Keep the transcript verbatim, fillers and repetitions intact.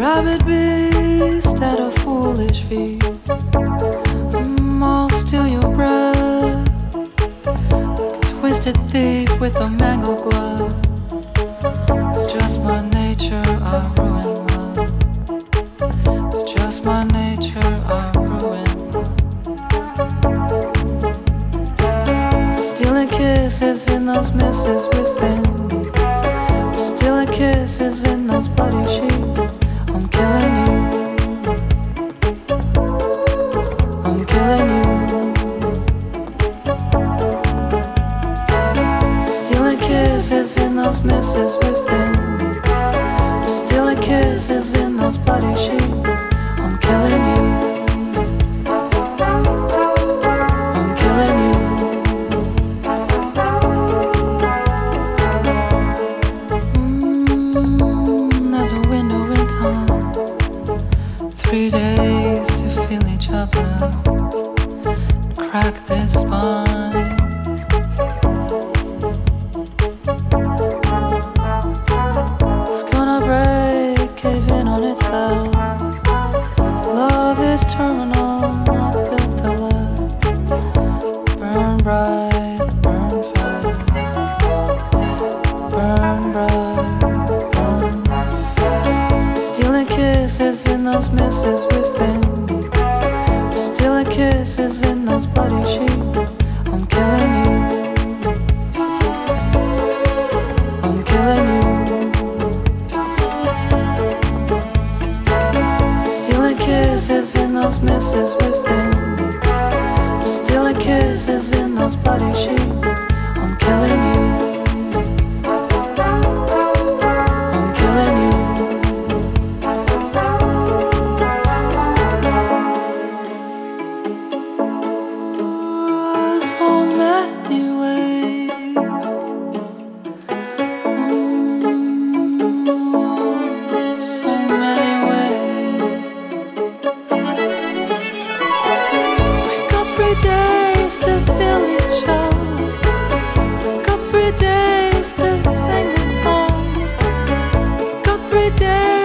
rabid beast at a foolish feast. Mm, I'll steal your breath like a twisted thief with a mango glove. It's just my nature, I ruin love. It's just my nature, I ruin love. Stealing kisses in those misses within me. Stealing kisses in those bloody sheets. I'm killing you. I'm killing you. Stealing kisses in those misses within me. Stealing kisses in those bloody sheets. I'm killing you. I'm killing you. Mm, there's a window in time. Three days to feel each other. Crack this spine. It's gonna break, cave in on itself. Love is terminal, not built to last. Burn bright, burn fast. Burn bright, burn fast. Stealing kisses in those misses within me. Stealing kisses in those bloody sheets. I'm killing you. I'm killing you. Stealing kisses in those misses within me. Stealing kisses in those bloody sheets. I'm killing you. I'm killing you. Ooh, so many ways. Mm, so many ways. We got three days to feel each other. We got three days to sing this song. We got three days.